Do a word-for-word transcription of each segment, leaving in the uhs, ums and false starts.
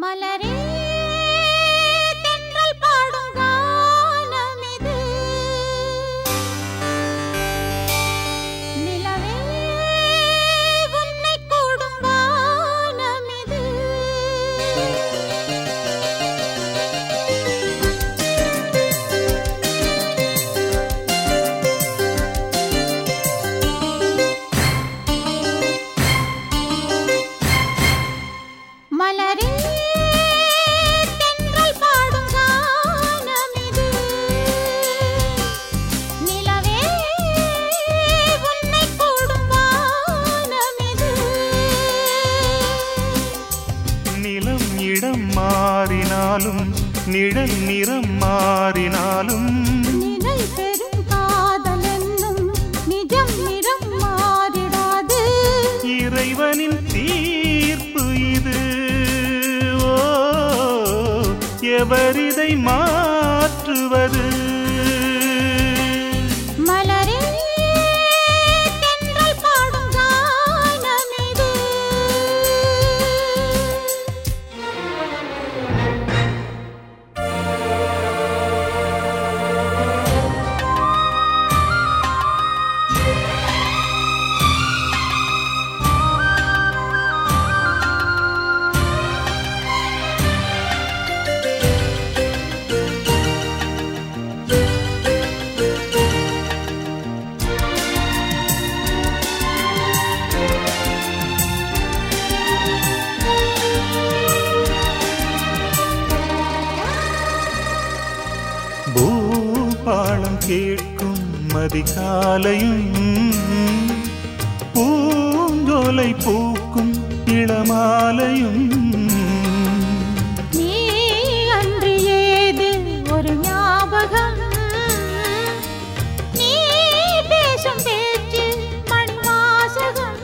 மலரே தென்றல் பாடும் கானம் இது. நிலவே உன்னை கூடும் வானம் இது. மலரே தென்றல் பாடும் கானம் இது. நிலவே உன்னை கூடும் வானம் இது. நிலம் இடம் மாறினாலும் நிழல் நிறம் மாறினாலும் நிழல் பெரும் காதல் என்னும் நிஜம் நிறம் மாறிடாது. இறைவனின் தீர்ப்பு இது. ஓ, எவரிதை மாற்றுவது? மலரே தென்றல் பாடும் கானம் இது. பூபாளம் கேட்கும் மதிகாலையும் பூஞ்சோலை பூக்கும் இளமாலையும் நீ அன்று ஏது ஒரு ஞாபகம். நீ பேசும் பேச்சு மணிவாசகம்.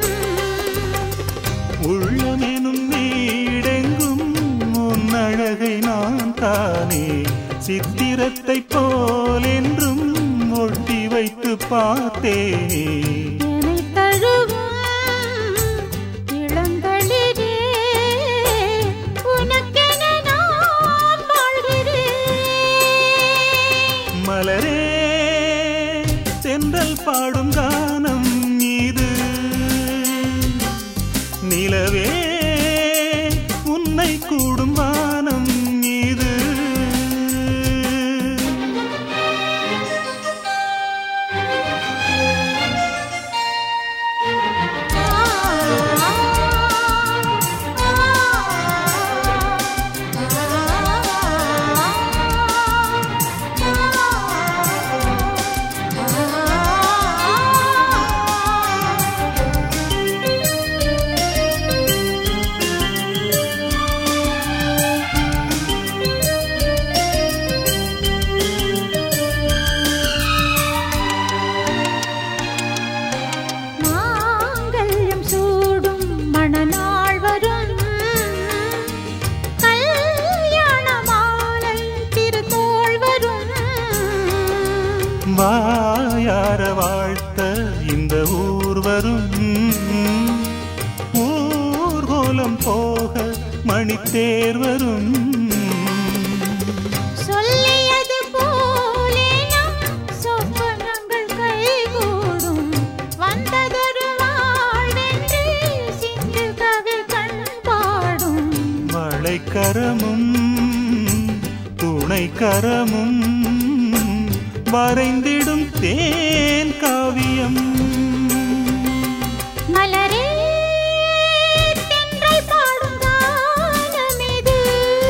உள்ளமெனும் வீடெங்கும் உன் அழகை நான் தானே சித்திரத்தை போல் என்றும் ஒட்டி வைத்து பார்த்தேனே. என்னை தழுவும் இளந்தளிரே, உனக்கென நான் வாழ்கிறேன். மலரே தென்றல் பாடும் கானம் இது. நிலவே உன்னை கூடும் வானம் இது. மாங்கல்யம் சூடும் மணநாள் வரும். கல்யாண மாலை திருத்தோள் வரும். வாயார வாழ்த்த இந்த ஊர் வரும். ஊர்கோலம் போக மணித்தேர் வரும். சொல்லியது போலே நம் சொப்பனங்கள் கைகூடும். வந்ததொரு வாழ்வென்று சிந்து கவி கண் பாடும். வளைக்கரமும் துணைக்கரமும் வரைந்திடும் தேன் காவியம். மலரே தென்றல் பாடும் கானம் இது.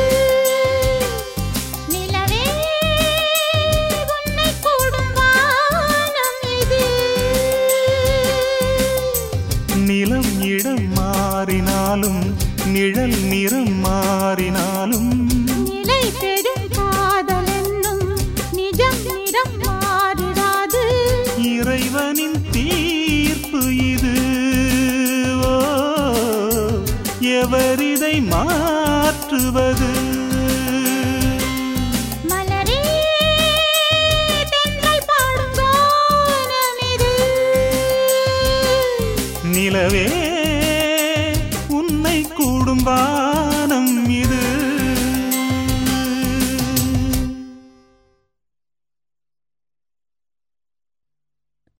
நிலவே உன்னை கூடும் வானம் இது. நிலம் இடம் மாறினாலும் நிழல் நிறம் மாறினாலும் நிலை பெரும் காதல் என்னும் நிஜம் நிறம் மாறிடாது. இறைவனின் தீர்ப்பு இது. ஓ, எவரிதை மாற்றுவது?